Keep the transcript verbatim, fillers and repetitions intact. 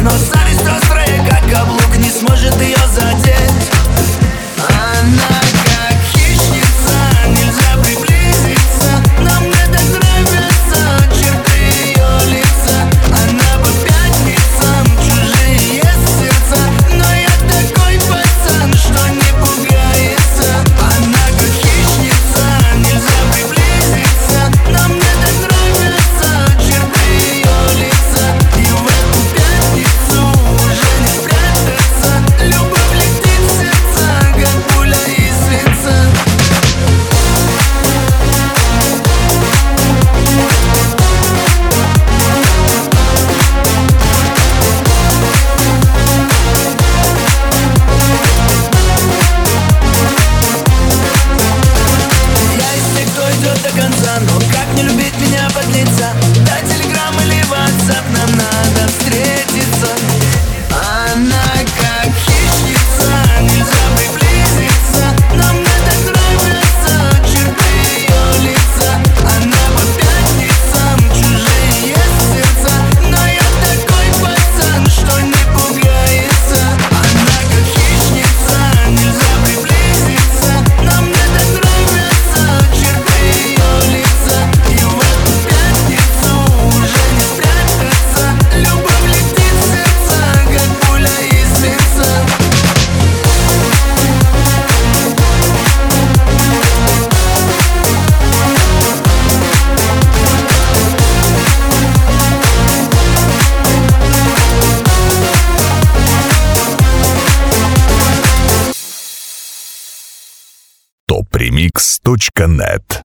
Но зависть острая, как каблук, не сможет ее задеть. Она как хищница, нельзя приблизиться, но мне так нравятся черты ее лица. Она по пятницам, чужие сердца, но я такой пацан, что не пугается. Она как хищница, нельзя приблизиться, но мне так нравятся черты ее лица. И в эту пятницу уже не спрятаться, любовь летит в сердца, как пуля из свинца. Я из тех, кто идет до конца, но как не любить меня, подлеца? Дай телеграм или ватсап, нам надо встретиться. Она как хищница, нельзя приблизиться, но мне так нравятся черты ее лица. Она по пятницам, чужие сердца, но я такой пацан, что не пугается. Она как хищница, нельзя приблизиться, но мне так нравятся черты ее лица. И в эту пятницу уже не спрятаться, любовь летит в сердца, как пуля из свинца. топ ремикс точка нет